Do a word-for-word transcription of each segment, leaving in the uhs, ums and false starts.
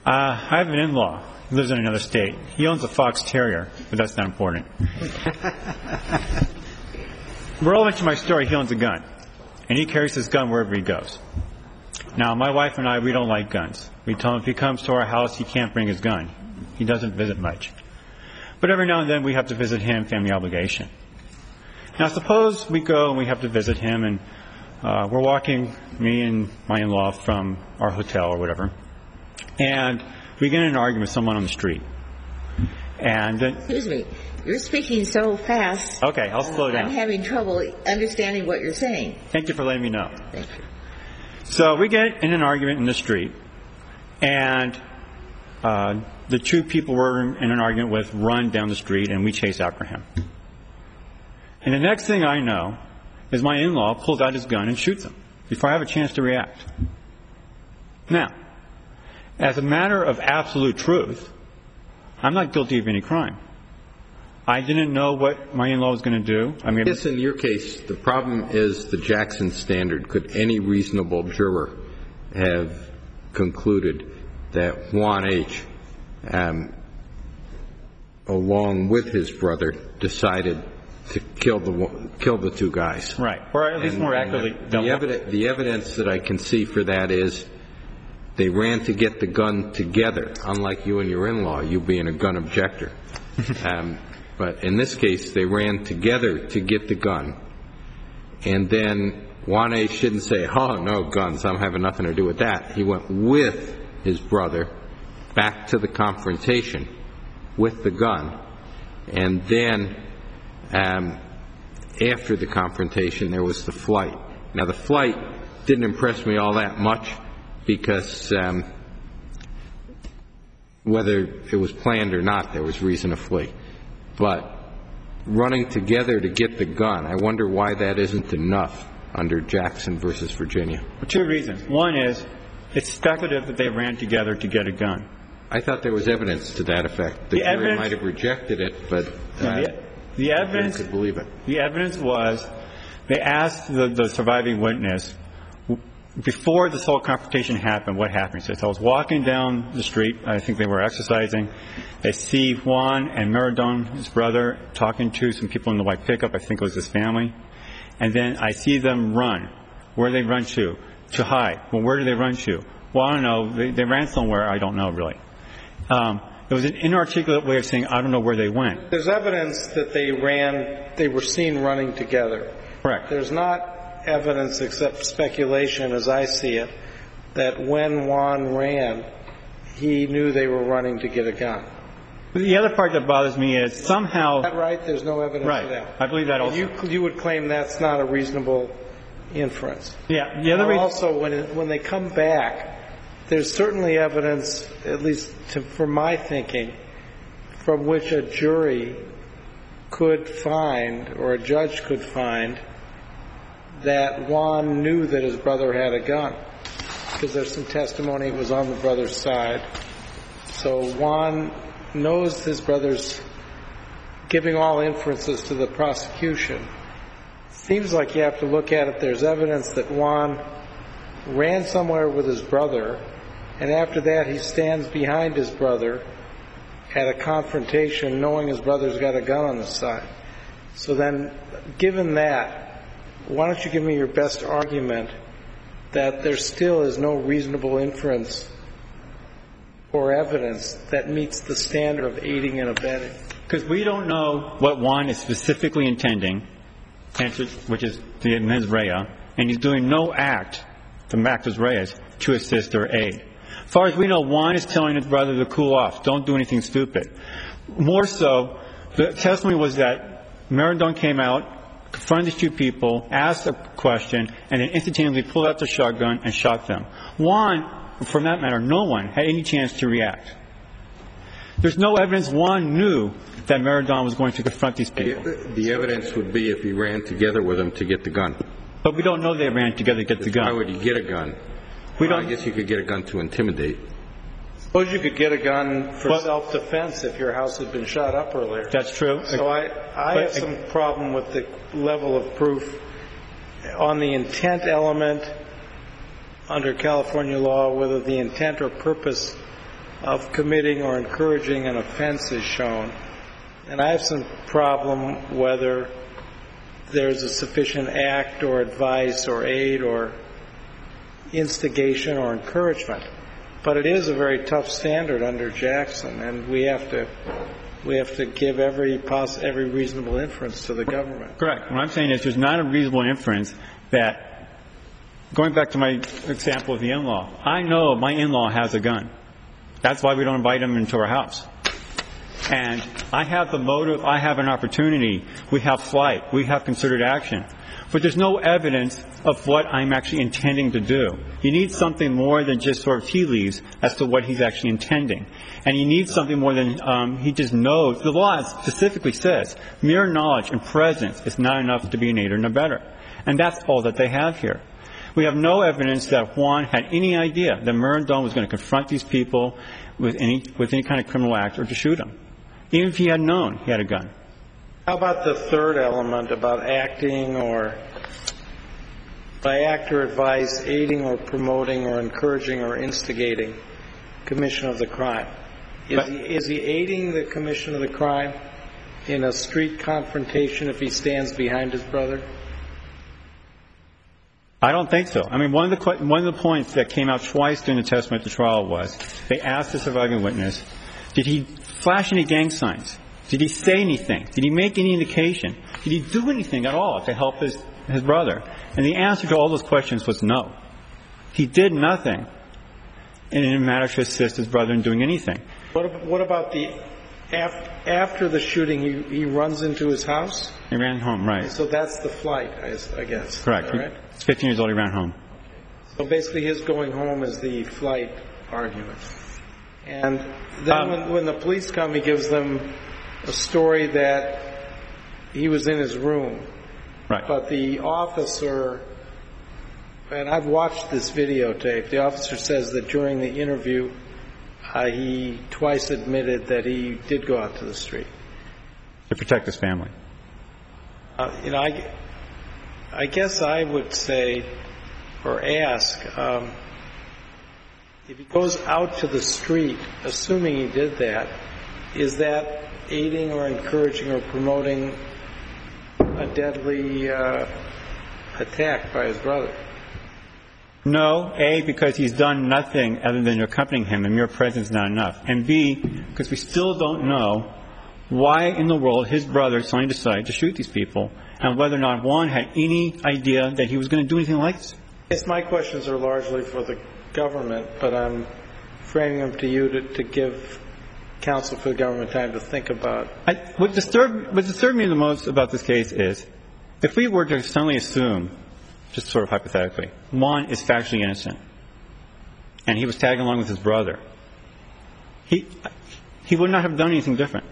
Uh, I have an in-law. He lives in another state. He owns a fox terrier, but that's not important. Relevant to my story, he owns a gun, and he carries his gun wherever he goes. Now, my wife and I, we don't like guns. We tell him if he comes to our house, he can't bring his gun. He doesn't visit much. But every now and then, we have to visit him, family obligation. Now, suppose we go and we have to visit him, and uh, we're walking, me and my in-law, from our hotel or whatever, and we get in an argument with someone on the street. And then, excuse me, you're speaking so fast. Okay, I'll slow down. I'm having trouble understanding what you're saying. Thank you for letting me know. Thank you. So we get in an argument in the street, and uh, the two people we're in an argument with run down the street, and we chase after him. And the next thing I know is my in-law pulls out his gun and shoots him before I have a chance to react. Now, as a matter of absolute truth, I'm not guilty of any crime. I didn't know what my in-law was going to do. I mean, yes, in your case, the problem is the Jackson standard. Could any reasonable juror have concluded that Juan H., um, along with his brother, decided to kill the kill the two guys? Right, or at least and, more accurately. The, the, evidence, the evidence that I can see for that is they ran to get the gun together, unlike you and your in-law, you being a gun objector. um, but in this case, they ran together to get the gun. And then Juan H. didn't say, oh, no, guns, I'm having nothing to do with that. He went with his brother back to the confrontation with the gun. And then um, after the confrontation, there was the flight. Now, the flight didn't impress me all that much, because um, whether it was planned or not, there was reason to flee. But running together to get the gun, I wonder why that isn't enough under Jackson versus Virginia. For two reasons. One is it's speculative that they ran together to get a gun. I thought there was evidence to that effect. The, the jury evidence, might have rejected it, but uh, the, the evidence could believe it. The evidence was they asked the, the surviving witness, before this whole confrontation happened, what happened? He says, I was walking down the street. I think they were exercising. They see Juan and Maradon, his brother, talking to some people in the white pickup. I think it was his family. And then I see them run. Where do they run to? To hide. Well, where do they run to? Well, I don't know. They, they ran somewhere. I don't know, really. Um, it was an inarticulate way of saying, I don't know where they went. There's evidence that they ran, they were seen running together. Correct. There's not evidence except speculation, as I see it, that when Juan ran, he knew they were running to get a gun. The other part that bothers me is somehow... Is that right? There's no evidence right. of that. I believe that also. You, you would claim that's not a reasonable inference. Yeah. The other reason... Also, when, it, when they come back, there's certainly evidence, at least to, from my thinking, from which a jury could find, or a judge could find, that Juan knew that his brother had a gun, because there's some testimony it was on the brother's side. So Juan knows his brother's giving all inferences to the prosecution. Seems like you have to look at it. There's evidence that Juan ran somewhere with his brother, and after that he stands behind his brother at a confrontation knowing his brother's got a gun on his side. So then, given that, why don't you give me your best argument that there still is no reasonable inference or evidence that meets the standard of aiding and abetting? Because we don't know what Juan is specifically intending, which is the mens rea, and he's doing no act, the actus reus, to assist or aid. As far as we know, Juan is telling his brother to cool off, don't do anything stupid. More so, the testimony was that Maradon came out, confronted these two people, asked a question, and then instantaneously pulled out the shotgun and shot them. Juan, for that matter, no one had any chance to react. There's no evidence Juan knew that Maradon was going to confront these people. The evidence would be if he ran together with them to get the gun. But we don't know they ran together to get the gun. Why would you get a gun? We well, don't. I guess you could get a gun to intimidate. Suppose you could get a gun for but, self-defense if your house had been shot up earlier. That's true. So I, I have some problem with the level of proof on the intent element under California law, whether the intent or purpose of committing or encouraging an offense is shown. And I have some problem whether there's a sufficient act or advice or aid or instigation or encouragement. But it is a very tough standard under Jackson, and we have to we have to give every poss- every reasonable inference to the government. Correct. What I'm saying is there's not a reasonable inference that, going back to my example of the in-law, I know my in-law has a gun. That's why we don't invite him into our house. And I have the motive, I have an opportunity, we have flight, we have concerted action. But there's no evidence of what I'm actually intending to do. You need something more than just sort of tea leaves as to what he's actually intending. And you need something more than um, he just knows. The law specifically says mere knowledge and presence is not enough to be an aider and abetter. And that's all that they have here. We have no evidence that Juan had any idea that Mirandon was going to confront these people with any with any kind of criminal act or to shoot them, even if he had known he had a gun. How about the third element about acting or by act or advice, aiding or promoting or encouraging or instigating commission of the crime? Is But, he, is he aiding the commission of the crime in a street confrontation if he stands behind his brother? I don't think so. I mean, one of the one of the points that came out twice during the testimony at the trial was they asked the surviving witness, did he flash any gang signs? Did he say anything? Did he make any indication? Did he do anything at all to help his, his brother? And the answer to all those questions was no. He did nothing in a matter to assist his brother in doing anything. What about, what about the after, after the shooting, he, he runs into his house? He ran home, right. So that's the flight, I, I guess. Correct. All right? He's fifteen years old, he ran home. So basically his going home is the flight argument. And then Um, when, when the police come, he gives them a story that he was in his room. Right. But the officer, and I've watched this videotape, the officer says that during the interview, uh, he twice admitted that he did go out to the street. To protect his family. Uh, you know, I, I guess I would say or ask, um, if he goes out to the street, assuming he did that, is that aiding or encouraging or promoting a deadly uh, attack by his brother? No, A, because he's done nothing other than accompanying him, and mere presence is not enough. And B, because we still don't know why in the world his brother suddenly decided to shoot these people, and whether or not Juan had any idea that he was going to do anything like this. Yes, my questions are largely for the government, but I'm framing them to you to, to give counsel for the government time to think about. I, what, disturbed, what disturbed me the most about this case is, if we were to suddenly assume, just sort of hypothetically, Juan is factually innocent, and he was tagging along with his brother, he he would not have done anything different.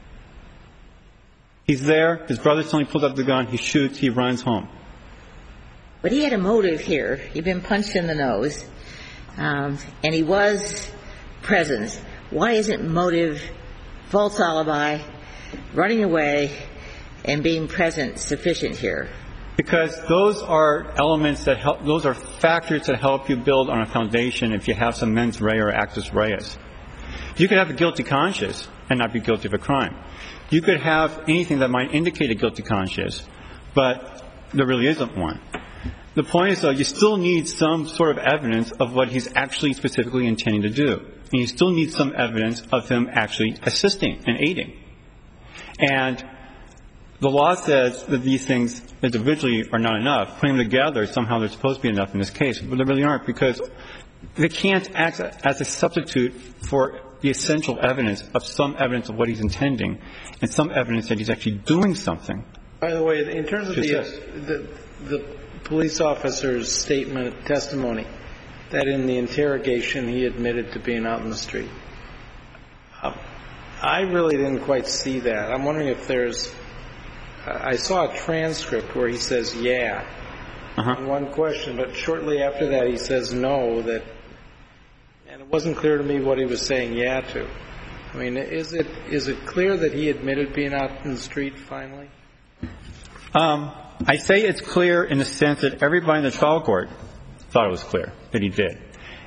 He's there, his brother suddenly pulls up the gun, he shoots, he runs home. But he had a motive here. He'd been punched in the nose, um, and he was present. Why isn't motive, false alibi, running away, and being present sufficient here? Because those are elements that help, those are factors that help you build on a foundation if you have some mens rea or actus reus. You could have a guilty conscience and not be guilty of a crime. You could have anything that might indicate a guilty conscience, but there really isn't one. The point is, though, you still need some sort of evidence of what he's actually specifically intending to do. And you still need some evidence of him actually assisting and aiding. And the law says that these things individually are not enough. Putting them together, somehow they're supposed to be enough in this case. But they really aren't, because they can't act as a substitute for the essential evidence of some evidence of what he's intending and some evidence that he's actually doing something. By the way, in terms of the, the, the police officer's statement, testimony, that in the interrogation he admitted to being out in the street, uh, I really didn't quite see that. I'm wondering if there's uh, I saw a transcript where he says yeah Uh-huh. on one question, but shortly after that he says no, that, and it wasn't clear to me what he was saying yeah to. I mean, is it is it clear that he admitted being out in the street finally? Um, I say it's clear in the sense that everybody in the trial court thought it was clear that he did.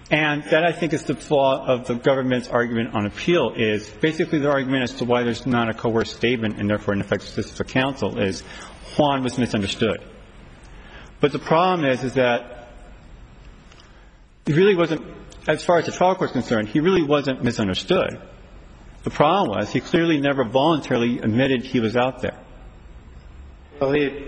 And that, I think, is the flaw of the government's argument on appeal, is basically their argument as to why there's not a coerced statement and therefore ineffective assistance of counsel is Juan was misunderstood. But the problem is, is that he really wasn't, as far as the trial court is concerned, he really wasn't misunderstood. The problem was he clearly never voluntarily admitted he was out there. Well, he,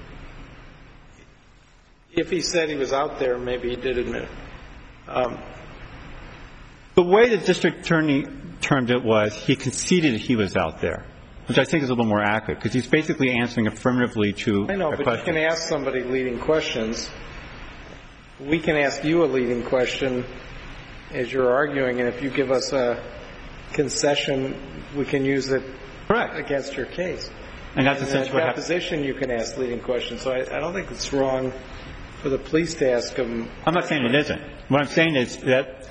if he said he was out there, maybe he did admit it. Um, the way the district attorney termed it was he conceded he was out there, which I think is a little more accurate, because he's basically answering affirmatively to I know, a but question. you can ask somebody leading questions. We can ask you a leading question as you're arguing, and if you give us a concession, we can use it Correct. against your case. And that's in essentially what that happened. position, you can ask leading questions. So I, I don't think it's wrong for the police to ask him. I'm not saying it isn't. What I'm saying is that,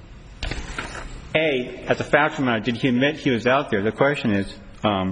A, as a factual matter, did he admit he was out there? The question is, um,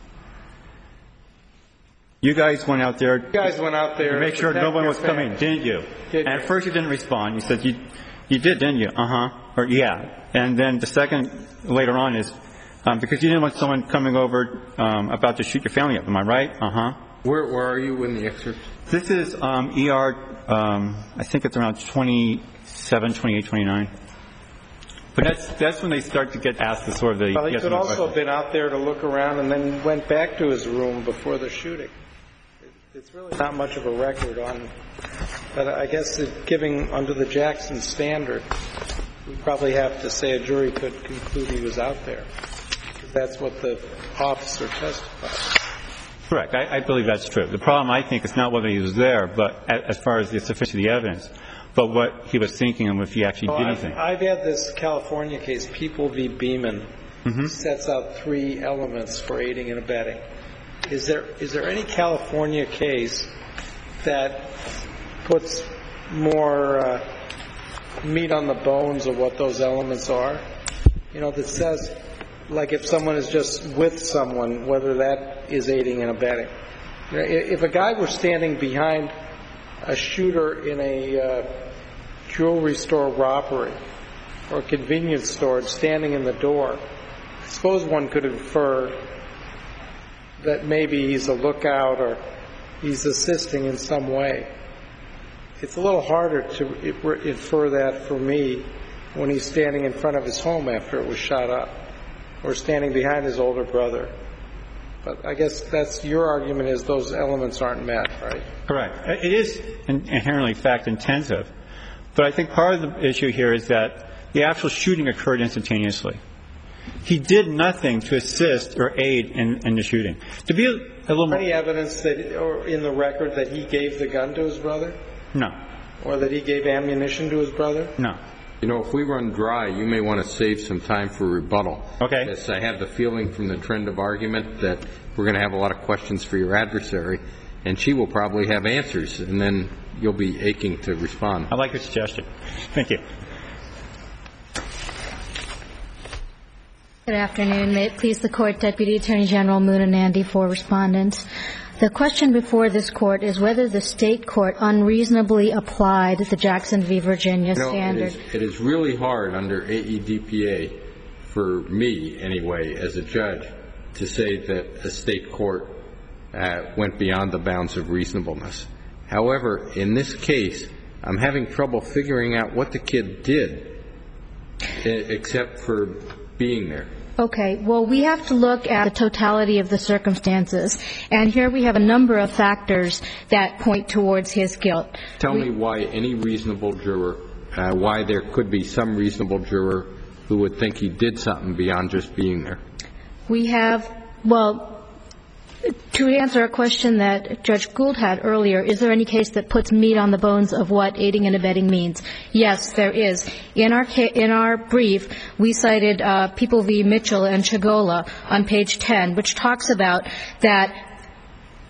you guys went out there. You guys went out there to make sure no one was coming, didn't you? Did and at you? first you didn't respond. You said you, you did, didn't you? Uh-huh. Or yeah. And then the second later on is, um, because you didn't want someone coming over um, about to shoot your family up. Am I right? Uh-huh. Where, where are you in the excerpt? This is um, E R, um, I think it's around twenty-seven, twenty-eight, twenty-nine. But that's that's when they start to get asked the sort of the Well, he yes could or no also have question. been out there to look around and then went back to his room before the shooting. It's really not much of a record on, but I guess it, giving under the Jackson standard, we probably have to say a jury could conclude he was out there. That's what the officer testified. Correct. I, I believe that's true. The problem, I think, is not whether he was there, but as far as the sufficiency of the evidence, but what he was thinking and if he actually Well, did I've, anything. I've had this California case, People v. Beeman, Mm-hmm. sets out three elements for aiding and abetting. Is there is there any California case that puts more uh, meat on the bones of what those elements are? You know, that says, like if someone is just with someone, whether that is aiding and abetting. You know, if a guy were standing behind a shooter in a uh, jewelry store robbery or a convenience store and standing in the door, I suppose one could infer that maybe he's a lookout or he's assisting in some way. It's a little harder to infer that for me when he's standing in front of his home after it was shot up or standing behind his older brother. But I guess that's your argument, is those elements aren't met, right? Correct. It is inherently fact-intensive. But I think part of the issue here is that the actual shooting occurred instantaneously. He did nothing to assist or aid in, in the shooting. To be a, a little more... Any evidence that, or in the record that he gave the gun to his brother? No. Or that he gave ammunition to his brother? No. You know, if we run dry, you may want to save some time for rebuttal. Okay. Yes, I have the feeling from the trend of argument that we're going to have a lot of questions for your adversary, and she will probably have answers, and then you'll be aching to respond. I like your suggestion. Thank you. Good afternoon. May it please the Court, Deputy Attorney General Moona Nandi for respondents. The question before this Court is whether the state court unreasonably applied the Jackson v. Virginia You know, standard. it is, it is really hard under A E D P A, for me anyway, as a judge, to say that a state court uh, went beyond the bounds of reasonableness. However, in this case, I'm having trouble figuring out what the kid did, except for being there. Okay. Well, we have to look at the totality of the circumstances. And here we have a number of factors that point towards his guilt. Tell we, me why any reasonable juror, uh, why there could be some reasonable juror who would think he did something beyond just being there. We have, well, to answer a question that Judge Gould had earlier, is there any case that puts meat on the bones of what aiding and abetting means? Yes, there is. In our ca- in our brief, we cited uh, People v. Mitchell and Chagola on page ten, which talks about that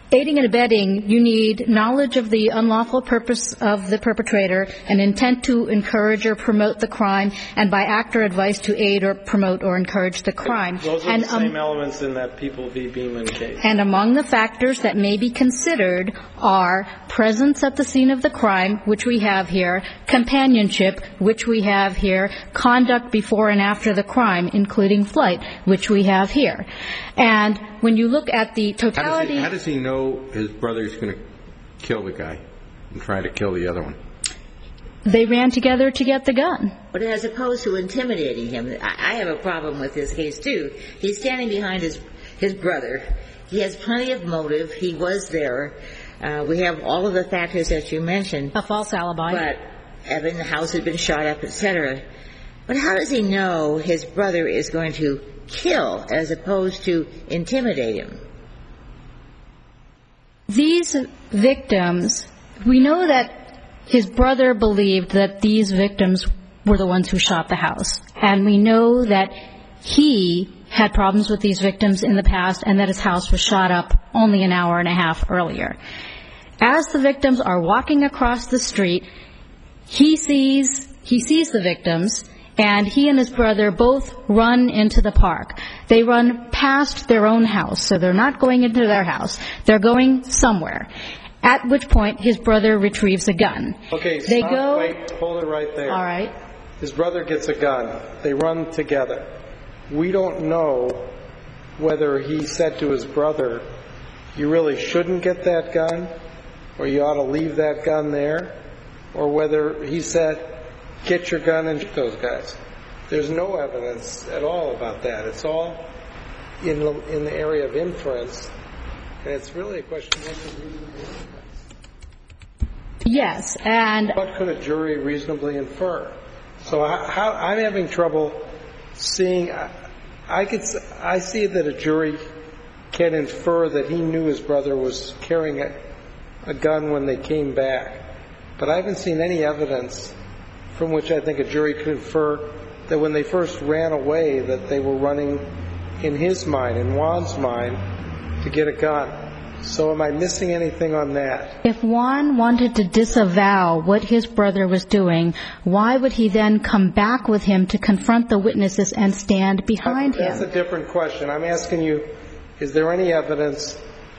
aiding and abetting, you need knowledge of the unlawful purpose of the perpetrator, an intent to encourage or promote the crime, and by act or advice to aid or promote or encourage the crime. Those are and, the same um, elements in that People v. Beeman case. And among the factors that may be considered are presence at the scene of the crime, which we have here, companionship, which we have here, conduct before and after the crime, including flight, which we have here. And when you look at the totality... How does he, how does he know his brother's going to kill the guy and try to kill the other one? They ran together to get the gun. But as opposed to intimidating him, I have a problem with this case, too. He's standing behind his his brother. He has plenty of motive. He was there. Uh, we have all of the factors that you mentioned. A false alibi. But Evan, the house had been shot up, et cetera. But how does he know his brother is going to kill as opposed to intimidate him? These victims, we know that his brother believed that these victims were the ones who shot the house. And we know that he had problems with these victims in the past and that his house was shot up only an hour and a half earlier. As the victims are walking across the street, he sees, he sees the victims, and he and his brother both run into the park. They run past their own house, so they're not going into their house. They're going somewhere, at which point his brother retrieves a gun. Okay, they stop, go, wait, hold it right there. All right. His brother gets a gun. They run together. We don't know whether he said to his brother, you really shouldn't get that gun, or you ought to leave that gun there, or whether he said, get your gun and shoot those guys. There's no evidence at all about that. It's all in the, in the area of inference, and it's really a question of what's a reasonable inference. Yes, and what could a jury reasonably infer? So how, how, I'm having trouble seeing. I, I could I see that a jury can infer that he knew his brother was carrying a, a gun when they came back, but I haven't seen any evidence from which I think a jury could infer that when they first ran away that they were running, in his mind, in Juan's mind, to get a gun. So am I missing anything on that? If Juan wanted to disavow what his brother was doing, why would he then come back with him to confront the witnesses and stand behind That's him? That's a different question. I'm asking you, is there any evidence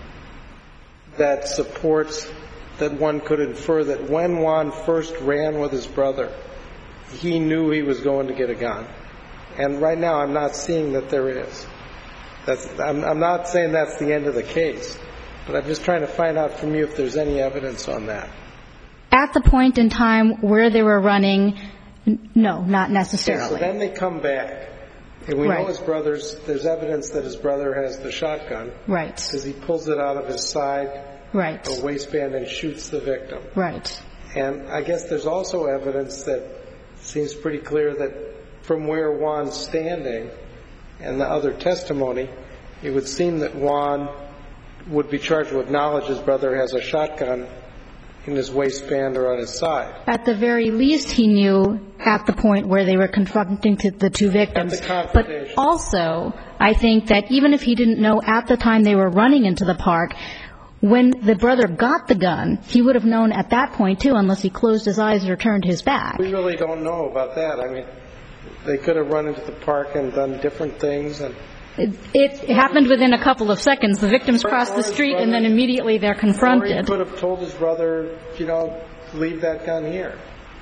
that supports that one could infer that when Juan first ran with his brother, he knew he was going to get a gun? And right now I'm not seeing that there is. That's, I'm, I'm not saying that's the end of the case, but I'm just trying to find out from you if there's any evidence on that. At the point in time where they were running, no, not necessarily. Okay, so then they come back, and we right. know his brother's, there's evidence that his brother has the shotgun. Right. Because he pulls it out of his side right. or waistband and shoots the victim. Right. And I guess there's also evidence that seems pretty clear that from where Juan's standing and the other testimony, it would seem that Juan would be charged with knowledge his brother has a shotgun in his waistband or on his side. At the very least, he knew at the point where they were confronting the two victims. But also, I think that even if he didn't know at the time they were running into the park, when the brother got the gun, he would have known at that point, too, unless he closed his eyes or turned his back. We really don't know about that. I mean, they could have run into the park and done different things. And It, it happened within a couple of seconds. The victims crossed the street, and then immediately they're confronted. Or he could have told his brother, you know, leave that gun here.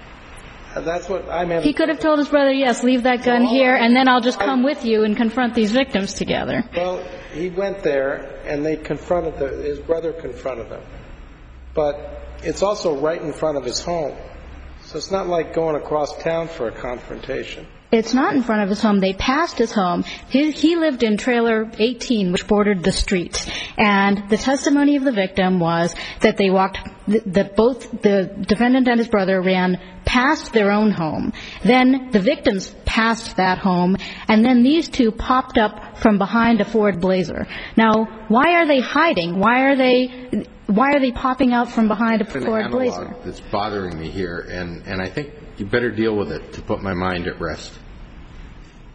And that's what I meant. He could have told his brother, yes, leave that gun here, and then I'll just come with you and confront these victims together. Well, he went there, and they confronted the, his brother confronted him. But it's also right in front of his home. So it's not like going across town for a confrontation. It's not in front of his home. They passed his home. He, he lived in trailer eighteen, which bordered the street. And the testimony of the victim was that they walked, that both the defendant and his brother ran past their own home. Then the victims passed that home, and then these two popped up from behind a Ford Blazer. Now, why are they hiding? Why are they, why are they popping out from behind a Ford Blazer? That's bothering me here, and, and I think you better deal with it to put my mind at rest.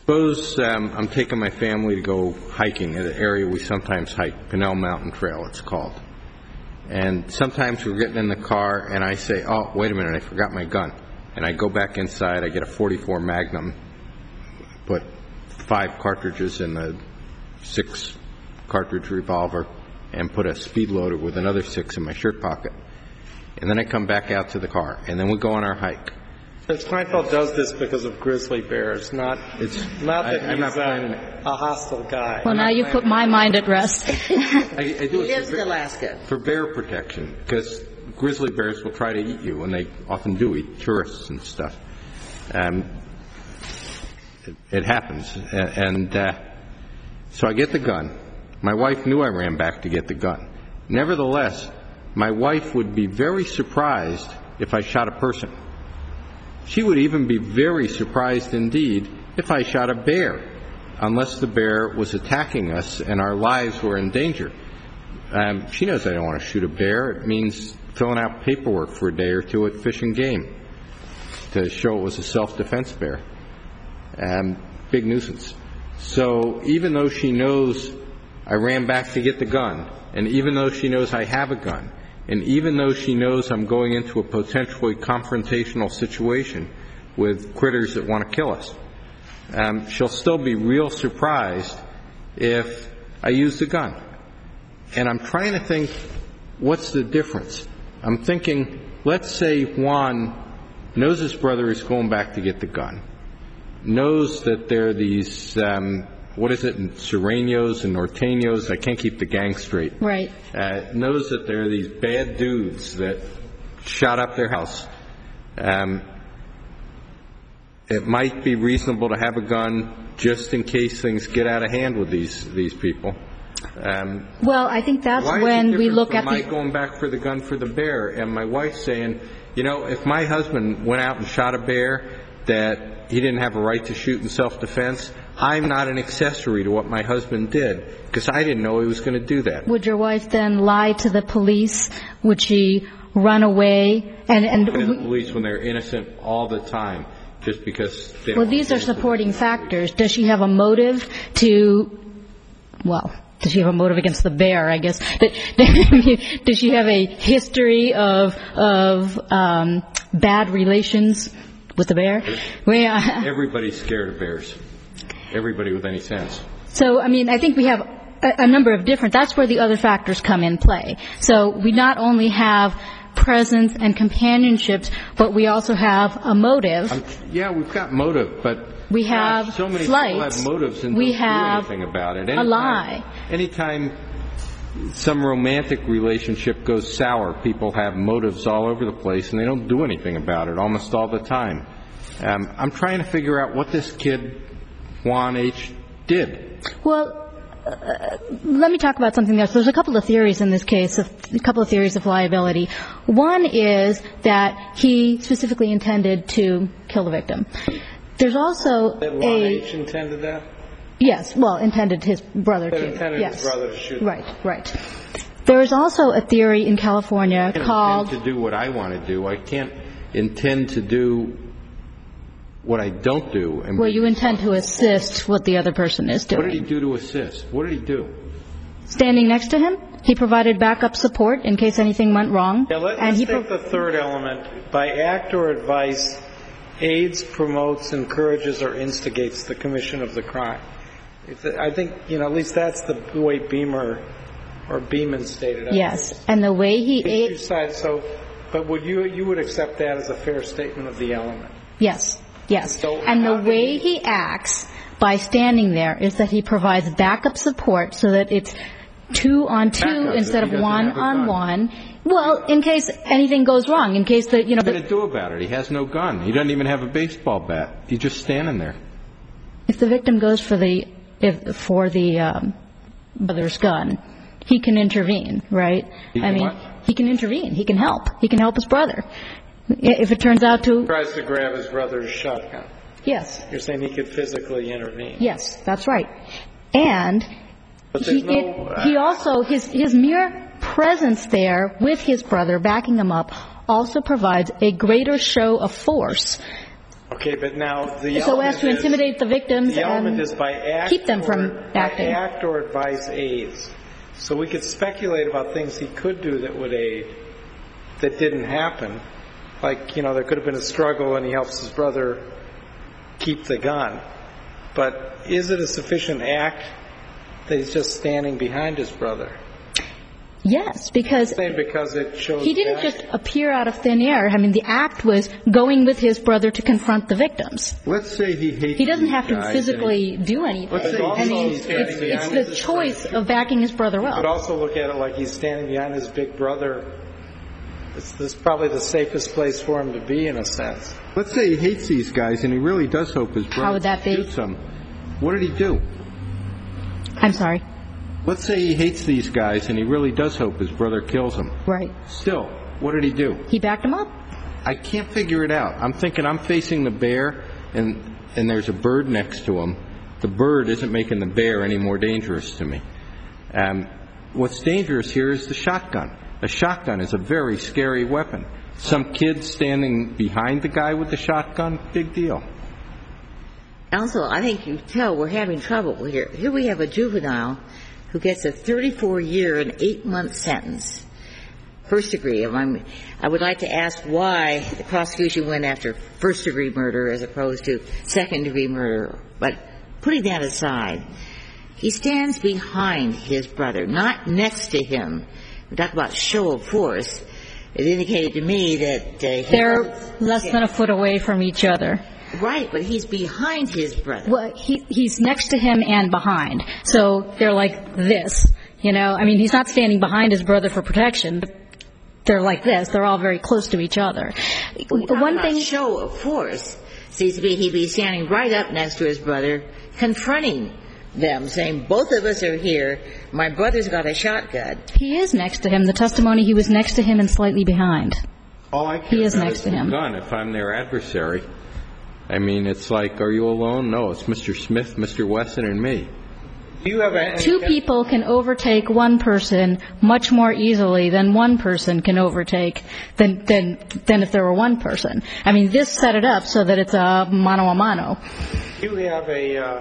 Suppose um, I'm taking my family to go hiking at an area we sometimes hike, Pinnell Mountain Trail it's called. And sometimes we're getting in the car and I say, oh, wait a minute, I forgot my gun. And I go back inside, I get a forty-four Magnum, put five cartridges in the six cartridge revolver, and put a speed loader with another six in my shirt pocket. And then I come back out to the car, and then we go on our hike. Judge Kleinfeld does this because of grizzly bears, not, It's not that I, I'm he's not planning a, a hostile guy. Well, now you've put my mind at rest. I, I He do it lives for, in bear- Alaska. for bear protection, because grizzly bears will try to eat you, and they often do eat tourists and stuff. Um, it, it happens. And uh, so I get the gun. My wife knew I ran back to get the gun. Nevertheless, my wife would be very surprised if I shot a person. She would even be very surprised indeed if I shot a bear, unless the bear was attacking us and our lives were in danger. Um, she knows I don't want to shoot a bear. It means filling out paperwork for a day or two at Fish and Game to show it was a self-defense bear. Um, big nuisance. So even though she knows I ran back to get the gun, and even though she knows I have a gun, and even though she knows I'm going into a potentially confrontational situation with critters that want to kill us, um, she'll still be real surprised if I use the gun. And I'm trying to think, what's the difference? I'm thinking, let's say Juan knows his brother is going back to get the gun, knows that there are these, um, what is it, Sureños and Norteños, I can't keep the gang straight. Right. Uh, knows that there are these bad dudes that shot up their house. Um, it might be reasonable to have a gun just in case things get out of hand with these these people. Um, Well, I think that's why when is it we different look from at my the... going back for the gun for the bear and my wife saying, you know, if my husband went out and shot a bear that he didn't have a right to shoot in self-defense, I'm not an accessory to what my husband did because I didn't know he was going to do that. Would your wife then lie to the police? Would she run away? And, and To the police when they're innocent all the time just because they don't well, want these to are get into supporting the situation. factors. Does she have a motive to, well, does she have a motive against the bear, I guess? Does she have a history of of um, bad relations with the bear? Well, Everybody's scared of bears. Everybody with any sense. so, I mean, I think we have a, a number of different, that's where the other factors come in play. So we not only have presence and companionships, but we also have a motive. I'm, yeah, we've got motive, but We have gosh, so many flight. people have motives and We don't have do anything about it. a Anytime, lie. Anytime some romantic relationship goes sour, people have motives all over the place, and they don't do anything about it almost all the time. Um, I'm trying to figure out what this kid, Juan H., did. Well, uh, let me talk about something else. There's a couple of theories in this case, of, a couple of theories of liability. One is that he specifically intended to kill the victim. There's also That Juan a... H. intended that? Yes, well, intended his brother That to. intended yes. his brother to shoot. Right, right. There is also a theory in California I can called... intend to do what I want to do. I can't intend to do what I don't do. And Well, be- you intend to assist what the other person is doing. What did he do to assist? What did he do? Standing next to him, he provided backup support in case anything went wrong. Yeah, let, and let's he take pro- the third element. By act or advice, aids, promotes, encourages, or instigates the commission of the crime. If the, I think, you know, at least that's the way Beamer or Beeman stated it. Yes, and the way he Two ate... sides, so, but would you, you would accept that as a fair statement of the element? Yes, yes. So And how the did way he- he acts by standing there is that he provides backup support so that it's two on two Backup, if instead he of doesn't one have a on gun. one. Well, in case anything goes wrong, in case the, you know... What are you The, going to do about it? He has no gun. He doesn't even have a baseball bat. He's just standing there. if the victim goes for the, if, for the um, brother's gun, he can intervene, right? He I can mean, what? he can intervene. He can help. He can help his brother. If it turns out to... Tries to grab his brother's shotgun. Yes, You're saying he could physically intervene. yes, that's right. And But he, there's no, it, he also, his, his mere presence there with his brother backing him up also provides a greater show of force Okay, but now the So as to element is- intimidate the victims The element and is by act keep them or, from by acting. act or advice aids. So we could speculate about things he could do that would aid that didn't happen. Like, you know, there could have been a struggle and he helps his brother keep the gun. But is it a sufficient act that he's just standing behind his brother? Yes, because Because it shows he didn't back. just appear out of thin air. I mean, the act was going with his brother to confront the victims. Let's say he hates He doesn't these have to guys physically do anything. Let's say I mean, he's it's, standing it's behind the his choice brother. of backing his brother But up. also look at it like he's standing behind his big brother. It's, this is probably the safest place for him to be, in a sense. Let's say he hates these guys and he really does hope his brother How would that be? shoots them. What did he do? I'm sorry. Let's say he hates these guys and he really does hope his brother kills him. Right. Still, what did he do? He backed him up. I can't figure it out. I'm thinking I'm facing the bear and and there's a bird next to him. The bird isn't making the bear any more dangerous to me. Um, what's dangerous here is the shotgun. A shotgun is a very scary weapon. Some kid standing behind the guy with the shotgun, big deal. Also, I think you tell we're having trouble here. Here we have a juvenile who gets a thirty-four year and eight month sentence, first degree. I'm, I would like to ask why the prosecution went after first degree murder as opposed to second degree murder. But putting that aside, he stands behind his brother, not next to him. We talk about show of force. It indicated to me that uh, he They're was- less than a foot away from each other. Right, but he's behind his brother. Well, he, he's next to him and behind. So they're like this, you know. I mean, he's not standing behind his brother for protection, but they're like this. They're all very close to each other. Talking One about thing, show of force seems to be he'd be standing right up next to his brother, confronting them, saying, both of us are here. My brother's got a shotgun. he is next to him. The testimony, he was next to him and slightly behind. All I care He is about next is to the him. gun if I'm their adversary. I mean, it's like, are you alone? No, it's Mister Smith, Mister Wesson, and me. Do you have any Two people can overtake one person much more easily than one person can overtake than than than if there were one person. I mean, this set it up so that it's a mano a mano. Do you have a uh,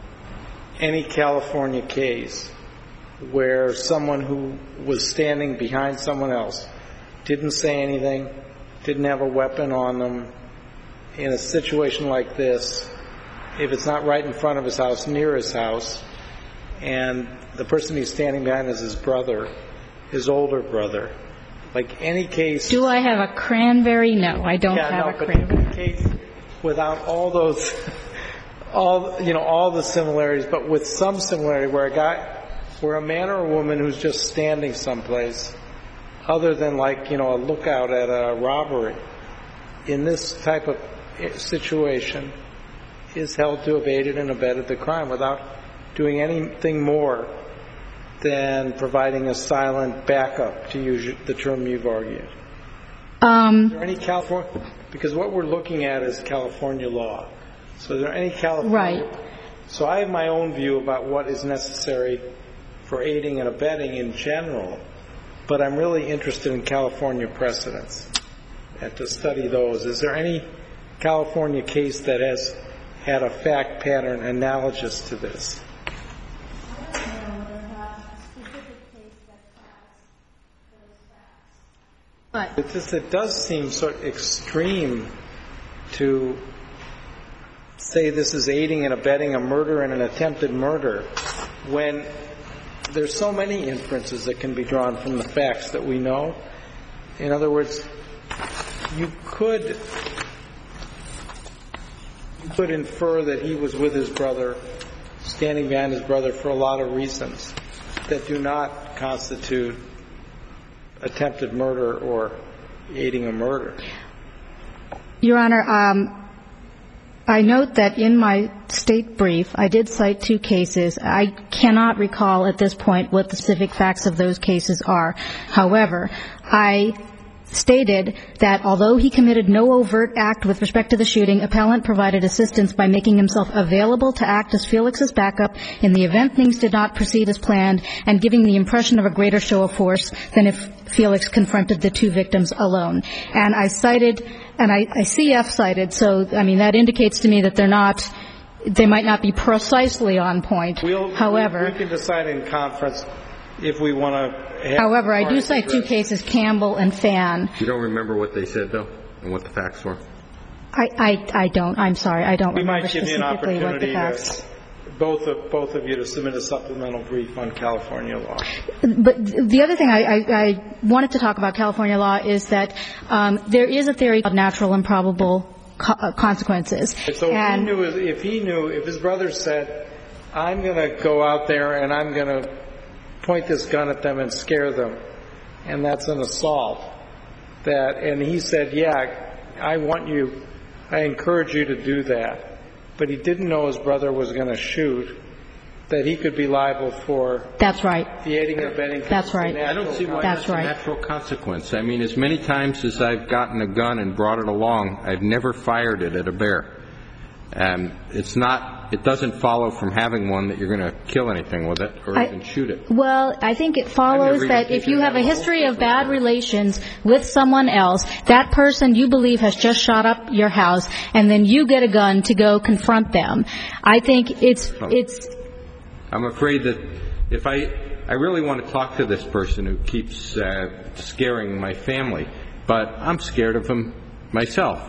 any California case where someone who was standing behind someone else didn't say anything, didn't have a weapon on them, in a situation like this, if it's not right in front of his house, near his house, and the person he's standing behind is his brother, his older brother, like any case... Do I have a cranberry? No, I don't yeah, have no, a but cranberry. any case without all those, all, you know, all the similarities, but with some similarity where a guy, where a man or a woman who's just standing someplace, other than like, you know, a lookout at a robbery, in this type of situation is held to have aided and abetted the crime without doing anything more than providing a silent backup, to use the term you've argued. Um, Is there any California, because what we're looking at is California law. So is there any California? Right. So I have my own view about what is necessary for aiding and abetting in general, but I'm really interested in California precedents and to study those. Is there any California case that has had a fact pattern analogous to this? but It just it does seem sort of extreme to say this is aiding and abetting a murder and an attempted murder when there's so many inferences that can be drawn from the facts that we know. In other words, you could you could infer that he was with his brother, standing behind his brother for a lot of reasons that do not constitute attempted murder or aiding a murder. Your Honor, um, I note that in my state brief, I did cite two cases. I cannot recall at this point what the specific facts of those cases are. However, I stated that although he committed no overt act with respect to the shooting, appellant provided assistance by making himself available to act as Felix's backup in the event things did not proceed as planned, and giving the impression of a greater show of force than if Felix confronted the two victims alone. And I cited, and I, I C F cited, so, I mean, that indicates to me that they're not, they might not be precisely on point. We'll, However, we can decide in conference if we want to. However, I do cite two cases, Campbell and Fan. You don't remember what they said, though, and what the facts were? I, I, I don't. I'm sorry. I don't we remember might give you an specifically what the opportunity facts. to, both of both of you to submit a supplemental brief on California law. But the other thing I, I, I wanted to talk about California law is that um, there is a theory of natural and probable co- uh, consequences. So and if he knew, if he knew, if his brother said, "I'm going to go out there and I'm going to point this gun at them and scare them," and that's an assault, that, and he said, "Yeah, I want you, I encourage you to do that," but he didn't know his brother was going to shoot, that he could be liable for that's right. the aiding and abetting. That's right. I don't see why That's that's right. a natural consequence. I mean, as many times as I've gotten a gun and brought it along, I've never fired it at a bear. Um, it's not, it doesn't follow from having one that you're going to kill anything with it or I, even shoot it. Well, I think it follows I've never that even if you taken have a that history whole of bad thing. relations with someone else, that person you believe has just shot up your house, and then you get a gun to go confront them. I think it's it's. I'm afraid that if I, I really want to talk to this person who keeps uh, scaring my family, but I'm scared of him myself.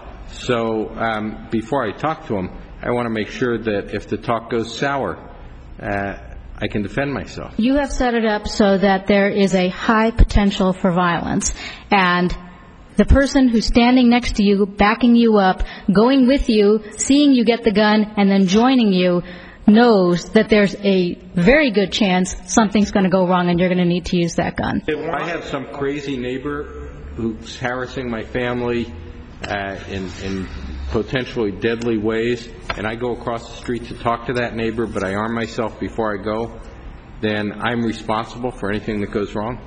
So um, before I talk to him, I want to make sure that if the talk goes sour, uh, I can defend myself. You have set it up so that there is a high potential for violence, and the person who's standing next to you, backing you up, going with you, seeing you get the gun, and then joining you, knows that there's a very good chance something's going to go wrong and you're going to need to use that gun. If I have some crazy neighbor who's harassing my family uh, in, in potentially deadly ways, and I go across the street to talk to that neighbor, but I arm myself before I go, then I'm responsible for anything that goes wrong?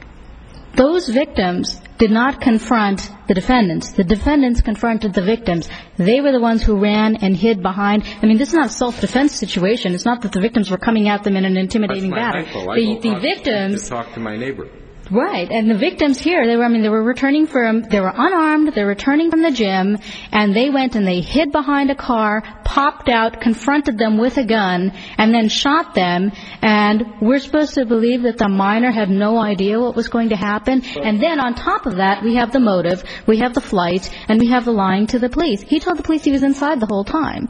Those victims did not confront the defendants. The defendants confronted the victims. They were the ones who ran and hid behind. I mean, this is not a self-defense situation. It's not that the victims were coming at them in an intimidating That's my manner. hypo. I The, go the across the street victims... to talk to my neighbor. Right, and the victims here, they were, I mean, they were returning from, they were unarmed, they were returning from the gym, and they went and they hid behind a car, popped out, confronted them with a gun, and then shot them, and we're supposed to believe that the minor had no idea what was going to happen, and then on top of that, we have the motive, we have the flight, and we have the lying to the police. He told the police he was inside the whole time.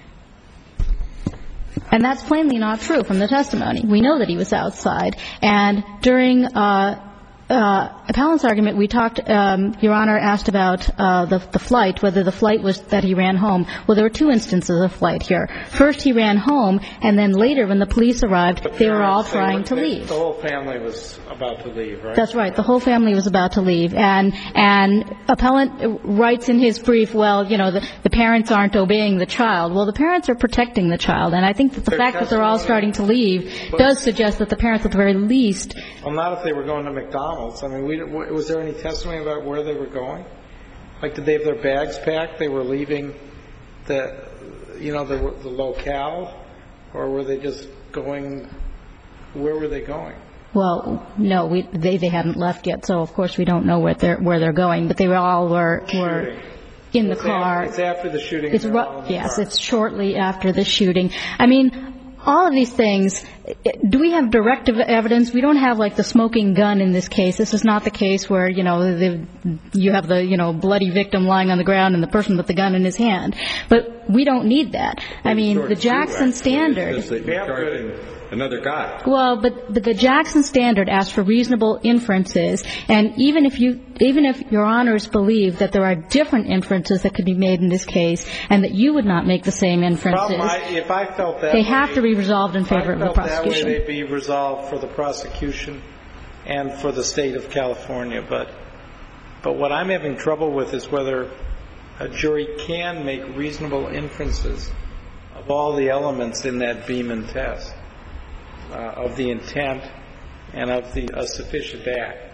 And that's plainly not true from the testimony. We know that he was outside. And during uh, uh, appellant's argument, we talked, um, Your Honor asked about uh, the, the flight, whether the flight was that he ran home. Well, there were two instances of flight here. First, he ran home, and then later, when the police arrived, they were all trying to leave. The whole family was about to leave, right? That's right. The whole family was about to leave. And and appellant writes in his brief, well, you know, the, the parents aren't obeying the child. Well, the parents are protecting the child. And I think that the Their fact that they're all testimony- starting to leave does suggest that the parents, at the very least, Well, not if they were going to McDonald's. I mean, we, was there any testimony about where they were going? Like, did they have their bags packed? They were leaving the, you know, the, the locale? Or were they just going, where were they going? well, no, we, they they hadn't left yet, so of course we don't know where they're where they're going. But they all were were Shooting. in the It's car. After, it's after the shooting. It's and they're all ru- in the yes, car. it's shortly after the shooting. I mean, all of these things, do we have direct ev- evidence? We don't have, like, the smoking gun in this case. This is not the case where, you know, the, you have the, you know, bloody victim lying on the ground and the person with the gun in his hand. But we don't need that. I mean, the Jackson standard... It's just that you're charging another guy. Well, but, but the Jackson standard asks for reasonable inferences, and even if you, even if Your Honors believe that there are different inferences that could be made in this case, and that you would not make the same inferences, Problem, I, if I felt that they way, have to be resolved in if I favor of the felt that way, prosecution. they'd be resolved for the prosecution and for the state of California. But, but what I'm having trouble with is whether a jury can make reasonable inferences of all the elements in that Beeman test. Uh, of the intent and of the a sufficient act.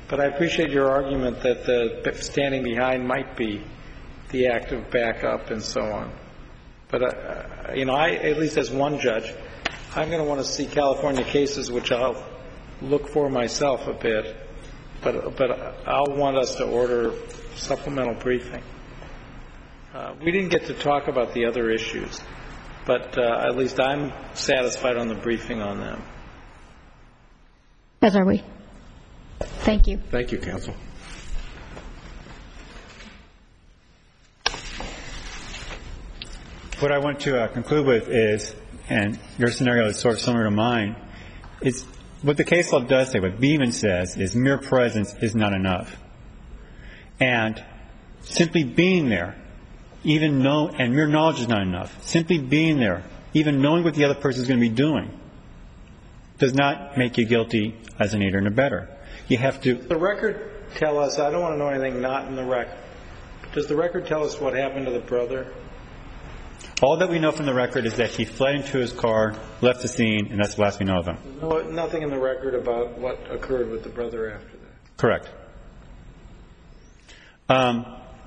But I appreciate your argument that the standing behind might be the act of backup and so on. But, uh, you know, I, at least as one judge, I'm going to want to see California cases, which I'll look for myself a bit, but, but I'll want us to order supplemental briefing. Uh, we didn't get to talk about the other issues, but uh, at least I'm satisfied on the briefing on them. As are we. Thank you. Thank you, counsel. What I want to uh, conclude with is, and your scenario is sort of similar to mine, is what the case law does say, what Beeman says, is mere presence is not enough. And simply being there, even know, and mere knowledge is not enough. Simply being there, even knowing what the other person is going to be doing, does not make you guilty as an aider and abetter. You have to. The record tell us, I don't want to know anything not in the record. Does the record tell us what happened to the brother? All that we know from the record is that he fled into his car, left the scene, and that's the last we know of him. No, nothing in the record about what occurred with the brother after that. Correct. Um,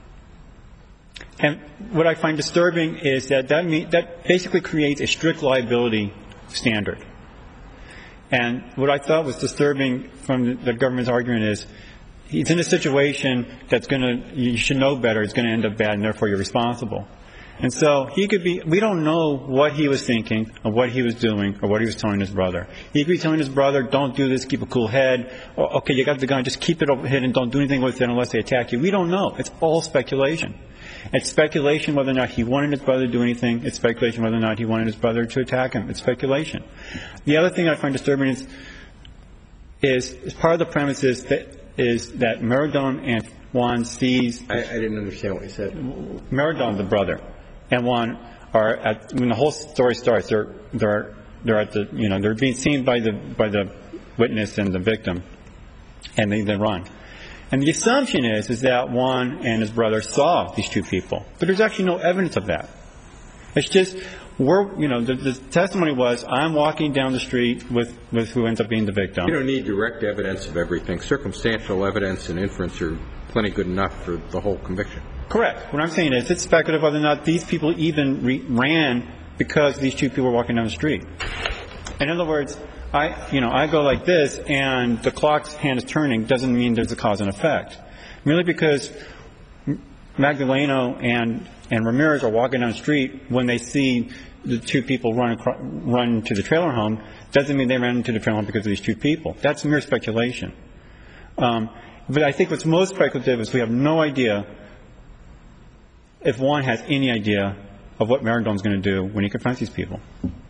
and what I find disturbing is that that, mean, that basically creates a strict liability standard. And what I thought was disturbing from the government's argument is he's in a situation that's going to, you should know better, it's going to end up bad, and therefore you're responsible. And so he could be, we don't know what he was thinking or what he was doing or what he was telling his brother. He could be telling his brother, don't do this, keep a cool head. Or, okay, you got the gun, just keep it hidden, don't do anything with it unless they attack you. We don't know. It's all speculation. It's speculation whether or not he wanted his brother to do anything. It's speculation whether or not he wanted his brother to attack him. It's speculation. The other thing I find disturbing is, is, is part of the premise is that, is that Maradon and Juan sees. I, I didn't understand what you said. Maradon, the brother, and Juan are at, when the whole story starts, they're, they're, they're at the, you know, they're being seen by the, by the witness and the victim, and they, they run. And the assumption is, is that Juan and his brother saw these two people. But there's actually no evidence of that. It's just, we're, you know, the, the testimony was, I'm walking down the street with, with who ends up being the victim. You don't need direct evidence of everything. Circumstantial evidence and inference are plenty good enough for the whole conviction. Correct. What I'm saying is, it's speculative whether or not these people even re- ran because these two people were walking down the street. In other words, I, you know, I go like this, and the clock's hand is turning doesn't mean there's a cause and effect. Merely because Magdaleno and and Ramirez are walking down the street when they see the two people run across, run to the trailer home doesn't mean they ran into the trailer home because of these two people. That's mere speculation. Um, but I think what's most speculative is we have no idea if Juan has any idea of what Maradon's going to do when he confronts these people.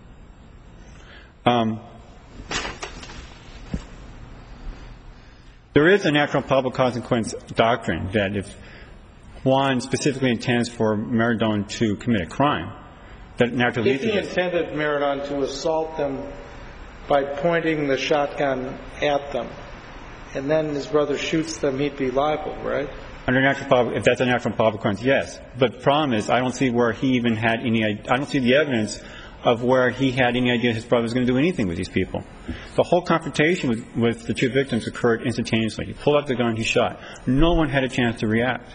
Um, there is a natural probable consequence doctrine that if Juan specifically intends for Maradon to commit a crime, that naturally if he intended Maradon to assault them by pointing the shotgun at them, and then his brother shoots them, he'd be liable, right? Under natural probable, if that's a natural probable consequence, yes. But the problem is, I don't see where he even had any. I don't see the evidence of where he had any idea his brother was going to do anything with these people. The whole confrontation with, with the two victims occurred instantaneously. He pulled out the gun, he shot. No one had a chance to react.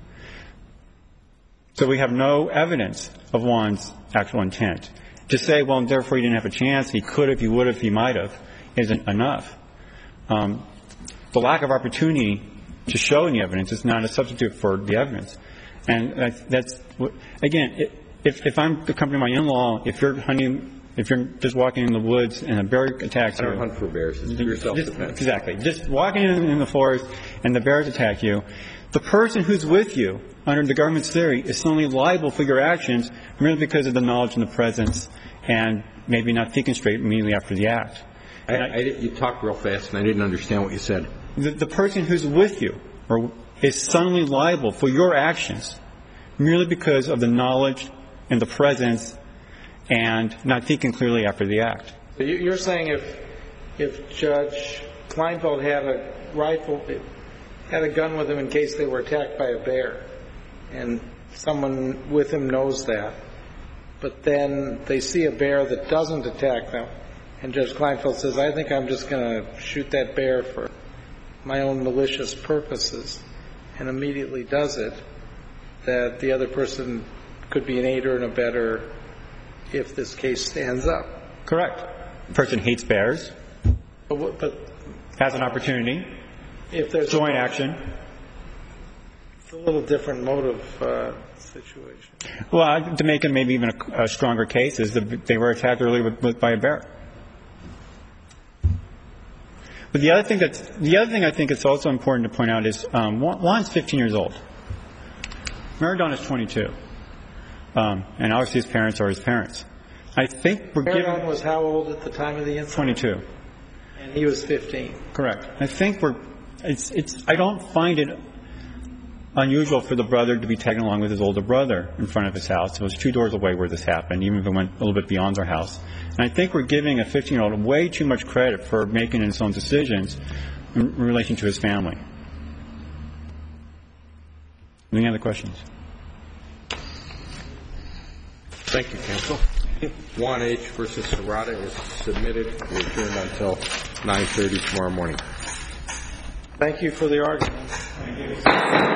So we have no evidence of Juan's actual intent. To say, well, therefore he didn't have a chance, he could have, he would have, he might have, isn't enough. Um, the lack of opportunity to show any evidence is not a substitute for the evidence. And that's, that's again, it, if, if I'm accompanying my in-law, if you're hunting, if you're just walking in the woods and a bear attacks you. I don't hunt for bears. It's your self-defense. Exactly. Just walking in, in the forest and the bears attack you, the person who's with you, under the government's theory, is suddenly liable for your actions merely because of the knowledge and the presence and maybe not thinking straight immediately after the act. I, I, you talked real fast, and I didn't understand what you said. The, the person who's with you or is suddenly liable for your actions merely because of the knowledge and the presence and not thinking clearly after the act. So you're saying if if Judge Kleinfeld had a rifle, had a gun with him in case they were attacked by a bear, and someone with him knows that, but then they see a bear that doesn't attack them, and Judge Kleinfeld says, I think I'm just going to shoot that bear for my own malicious purposes and immediately does it, that the other person could be an aider and abettor if this case stands up. Correct. The person hates bears, But, what- but has an opportunity, if there's joint a, action. it's a little different motive uh, situation. Well, to make it maybe even a, a stronger case is that they were attacked earlier with, with, by a bear. But the other thing that's, the other thing I think it's also important to point out is um, Juan's fifteen years old. Maradon is twenty-two. Um, and obviously his parents are his parents. I think we're Maradon giving... was how old at the time of the incident? twenty-two. And he was fifteen. Correct. I think we're, it's, it's, I don't find it unusual for the brother to be tagging along with his older brother in front of his house. It was two doors away where this happened, even if it went a little bit beyond their house. And I think we're giving a fifteen-year-old way too much credit for making his own decisions in relation to his family. Any other questions? Thank you, counsel. Juan H. versus Serrata is submitted. We're adjourned until nine thirty tomorrow morning. Thank you for the argument. Thank you.